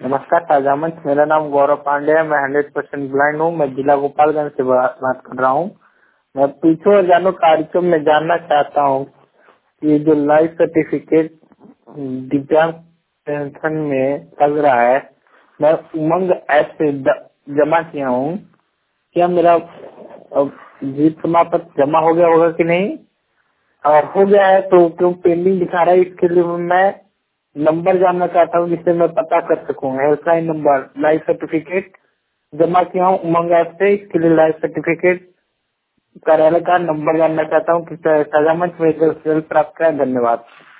नमस्कार ताजा मंच, मेरा नाम गौरव पांडे है। मैं 100% ब्लाइंड हूँ। मैं जिला गोपालगंज से बात कर रहा हूँ। मैं पीछे जानो कार्यक्रम में जानना चाहता हूँ कि ये जो लाइफ सर्टिफिकेट दिव्यांग पेंशन में लग रहा है, मैं उमंग ऐप से जमा किया हूँ। क्या मेरा जीत प्रमाण पत्र जमा हो गया होगा कि नहीं, और हो गया है तो क्यों पेंडिंग दिखा रहा है? इसके लिए मैं नंबर जानना चाहता हूँ जिससे मैं पता कर सकूँ। हेल्पलाइन नंबर लाइफ सर्टिफिकेट जमा किया हूँ उमंग ऐप से, इसके लिए लाइफ सर्टिफिकेट कार्यालय का नंबर जानना चाहता हूँ कि ताजा मंच में जल्द प्राप्त करें। धन्यवाद।